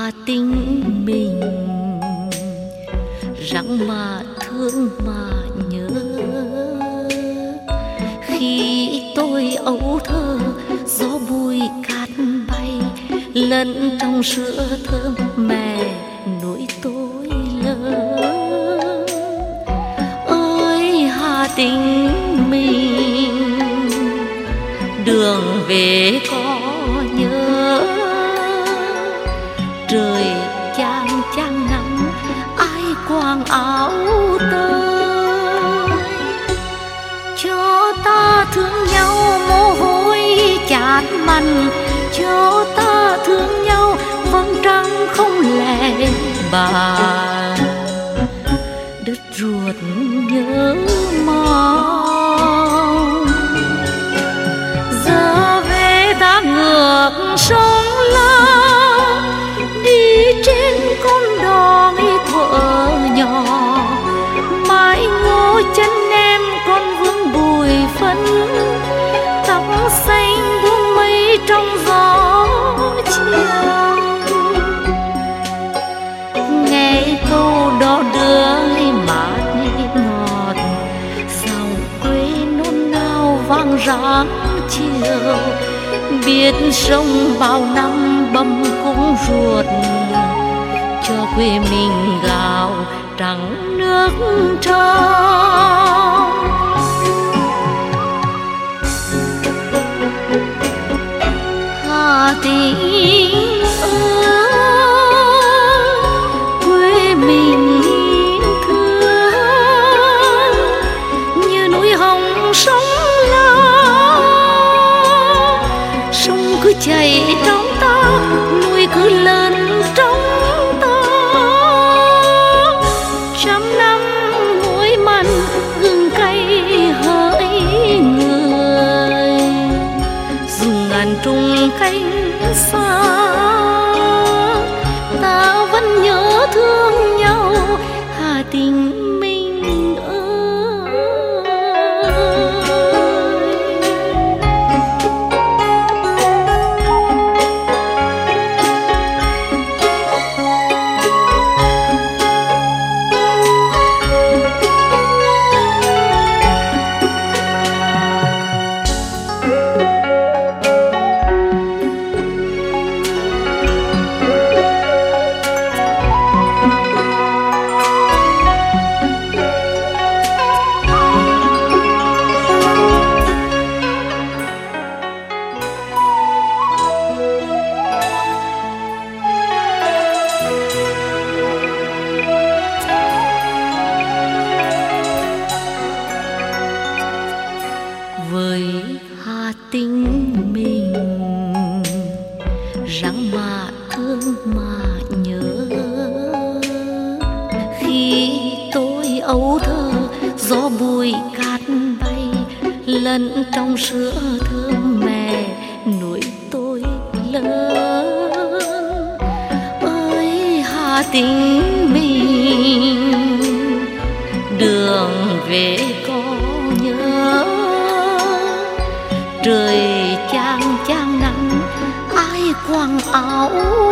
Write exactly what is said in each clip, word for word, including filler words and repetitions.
Hà Tĩnh mình răng mà thương mà nhớ. Khi tôi ấu thơ gió bụi cát bay, lẫn trong sữa thơm mẹ nuôi tôi lớn. Ơi Hà Tĩnh mình, đường về có nhớ. Trời chang chang nắng, ai quàng áo tơi. Cho ta thương nhau mồ hôi chát mặn, cho ta thương nhau vầng trăng không lẽ bạt. Đất ruột nhớ mong, giờ về ta ngược sông lao, đi trên con đò nghi thuở nhỏ. Mãi ngó chân em con vương bụi phấn, tóc xanh buông mây trong gió chiều. Nghe câu đó đưa mát ngọt, dòng quê nôn nao vang ráng chiều. Biết sông bao năm bầm cung ruột, cho quê mình gạo trắng nước trong. Hà Tĩnh ơi, quê mình thương như núi hồng sông lao. Sông cứ chảy trong ta, núi cứ lớn trong ta. Trăm năm muối mặn gừng cay hỡi người, dù ngàn trùng cánh xa, ta vẫn nhớ thương nhau. Hà Tĩnh mình ơi. Với Hà Tĩnh mình răng mà thương mà nhớ. Khi tôi ấu thơ gió bụi cát bay, lẫn trong sữa thơm mẹ nuôi tôi lớn. Ơi Hà Tĩnh mình, đường về có nhớ. Trời chang chang nắng, ai quàng áo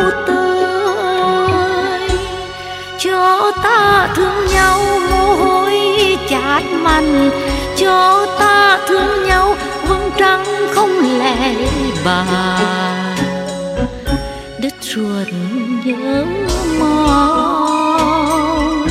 tơi. Cho ta thương nhau mồ hôi chát mặn, cho ta thương nhau vầng trăng không lẽ bạt. Đất ruột nhớ mong,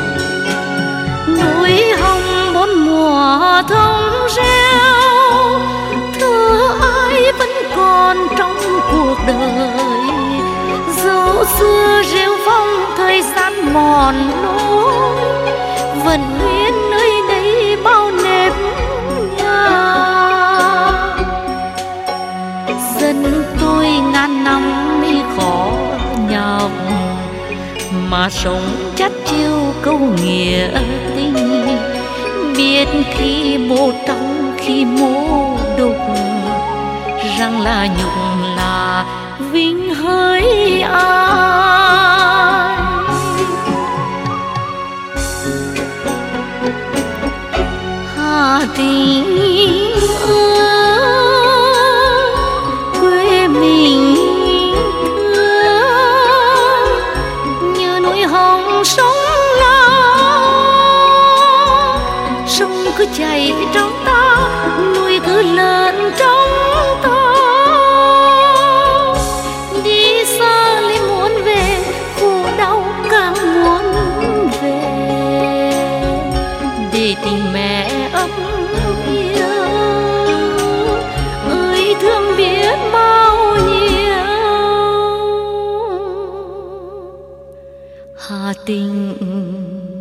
núi hồng bốn mùa thông reo. Thưa ai vẫn còn trong cuộc đời, dấu xưa rêu phong thời gian mòn lối. Vẫn nguyên nơi đây bao nếp nhà, dân tôi ngàn năm mi khó nhọc, mà sống chắt chiêu câu nghĩa tình. Biết khi mô trong khi mô đục, rằng là nhục là vinh hỡi ai. Hà Tĩnh ơi, quê mình thương tình